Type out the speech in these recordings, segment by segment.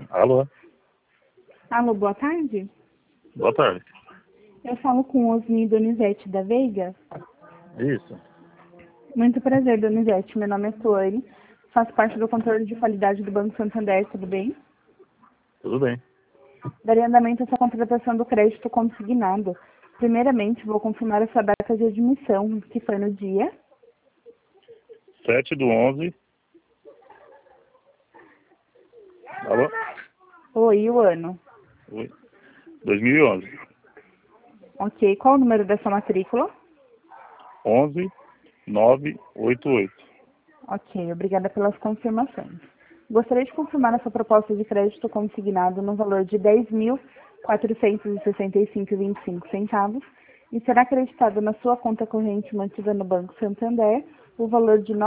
Alô? Alô, boa tarde. Boa tarde. Eu falo com Osni Donizete da Veiga. Isso. Muito prazer, Donizete. Meu nome é Suane. Faço parte do controle de qualidade do Banco Santander, tudo bem? Tudo bem. Darei andamento a essa contratação do crédito consignado. Primeiramente, vou confirmar a sua data de admissão, que foi no dia 7/11. Alô? Oi, e o ano. Oi. 2011. Ok, qual o número da sua matrícula? 11988. Ok, obrigada pelas confirmações. Gostaria de confirmar a sua proposta de crédito consignado no valor de R$ 10.465,25 e será acreditado na sua conta corrente mantida no Banco Santander o valor de R$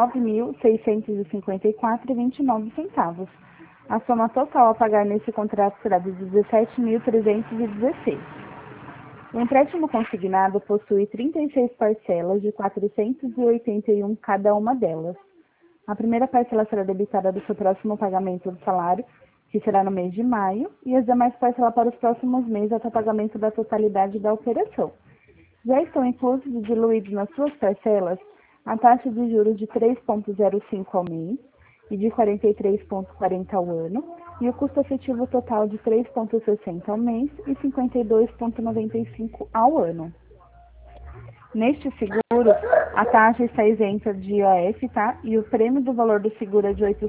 9.654,29. A soma total a pagar nesse contrato será de R$ 17.316. O empréstimo consignado possui 36 parcelas de 481 cada uma delas. A primeira parcela será debitada do seu próximo pagamento do salário, que será no mês de maio, e as demais parcelas para os próximos meses até o pagamento da totalidade da operação. Já estão inclusos e diluídos nas suas parcelas a taxa de juros de 3,05 ao mês e de 43,40 ao ano, e o custo efetivo total de 3,60 ao mês e 52,95 ao ano. Neste seguro, a taxa está isenta de IOF, tá? E o prêmio do valor do seguro é de R$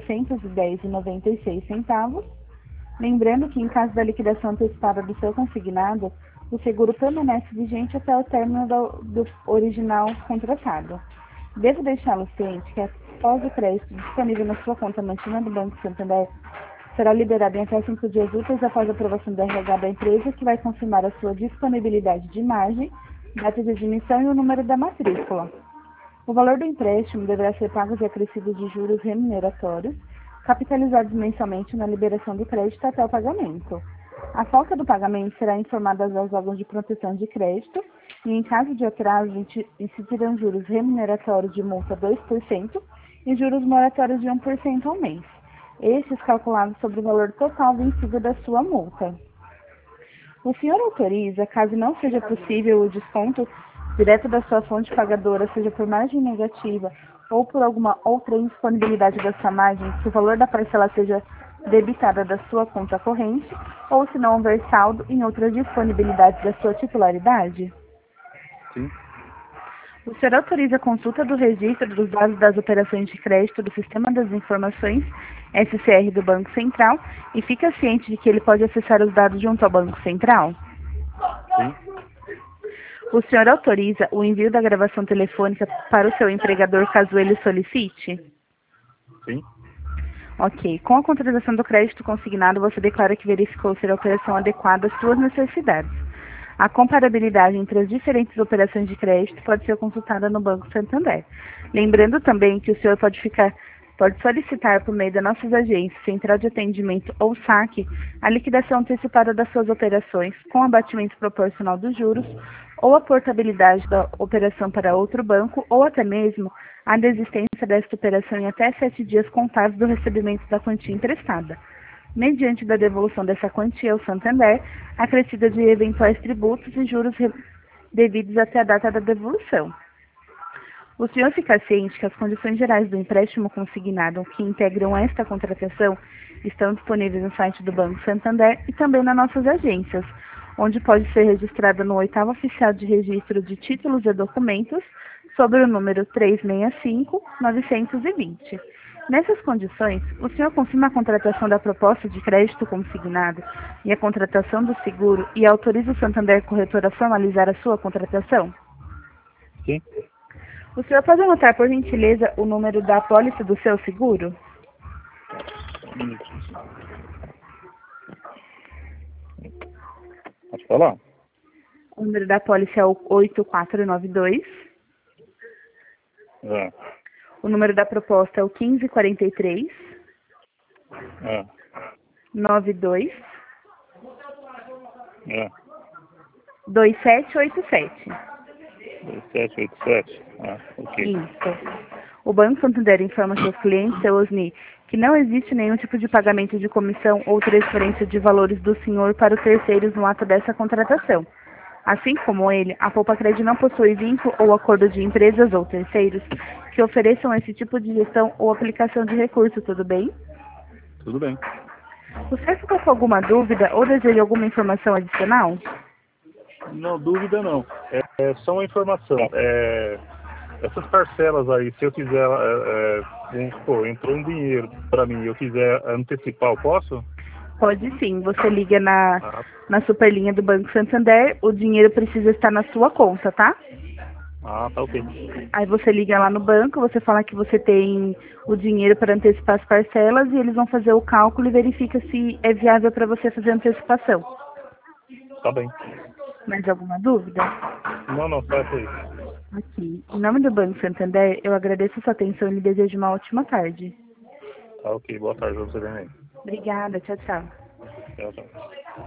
810,96. Lembrando que, em caso da liquidação antecipada do seu consignado, o seguro permanece vigente até o término do original contratado. Devo deixá-lo ciente que, após o crédito disponível na sua conta mantida do Banco Santander, será liberado em até 5 dias úteis após a aprovação do RH da empresa, que vai confirmar a sua disponibilidade de margem, data de admissão e o número da matrícula. O valor do empréstimo deverá ser pago de acrescidos de juros remuneratórios, capitalizados mensalmente na liberação do crédito até o pagamento. A falta do pagamento será informada aos órgãos de proteção de crédito e, em caso de atraso, incidirão juros remuneratórios de multa 2% e juros moratórios de 1% ao mês, estes calculados sobre o valor total vencido da sua multa. O senhor autoriza, caso não seja possível o desconto direto da sua fonte pagadora, seja por margem negativa ou por alguma outra indisponibilidade da sua margem, que o valor da parcela seja debitada da sua conta corrente, ou se não houver saldo em outras disponibilidades da sua titularidade? Sim. O senhor autoriza a consulta do registro dos dados das operações de crédito do Sistema das Informações, SCR, do Banco Central, e fica ciente de que ele pode acessar os dados junto ao Banco Central? Sim. O senhor autoriza o envio da gravação telefônica para o seu empregador caso ele solicite? Sim. Ok. Com a contratação do crédito consignado, você declara que verificou ser a operação adequada às suas necessidades. A comparabilidade entre as diferentes operações de crédito pode ser consultada no Banco Santander. Lembrando também que o senhor pode solicitar por meio das nossas agências, Central de Atendimento ou SAC, a liquidação antecipada das suas operações com abatimento proporcional dos juros ou a portabilidade da operação para outro banco ou até mesmo a desistência desta operação em até 7 dias contados do recebimento da quantia emprestada, mediante da devolução dessa quantia ao Santander, acrescida de eventuais tributos e juros devidos até a data da devolução. O senhor fica ciente que as condições gerais do empréstimo consignado que integram esta contratação estão disponíveis no site do Banco Santander e também nas nossas agências, onde pode ser registrada no 8º Oficial de Registro de Títulos e Documentos, sobre o número 365-920. Nessas condições, o senhor confirma a contratação da proposta de crédito consignado e a contratação do seguro e autoriza o Santander Corretor a formalizar a sua contratação? Sim. O senhor pode anotar, por gentileza, o número da apólice do seu seguro? Pode falar? O número da apólice é o 8492. É. O número da proposta é o 1543. É. 92 É. 2787. 2787. Ah, ok. Isso. O Banco Santander informa seus clientes, seu Osni, que não existe nenhum tipo de pagamento de comissão ou transferência de valores do senhor para os terceiros no ato dessa contratação. Assim como ele, a Poupa-Cred não possui vínculo ou acordo de empresas ou terceiros que ofereçam esse tipo de gestão ou aplicação de recurso, tudo bem? Tudo bem. Você ficou com alguma dúvida ou deseja alguma informação adicional? Não, dúvida não. É só uma informação. Essas parcelas aí, se eu quiser, vamos supor, entrou um dinheiro para mim e eu quiser antecipar, eu posso? Pode sim, você liga Ah, na Superlinha do Banco Santander, o dinheiro precisa estar na sua conta, tá? tá ok. Aí você liga lá no banco, você fala que você tem o dinheiro para antecipar as parcelas e eles vão fazer o cálculo e verifica se é viável para você fazer a antecipação. Tá bem. Mais alguma dúvida? Não, só essa aí. Aqui. Em nome do Banco Santander, eu agradeço a sua atenção e lhe desejo uma ótima tarde. Tá ok, boa tarde pra você também. Obrigada, tchau, tchau. Tchau, tchau.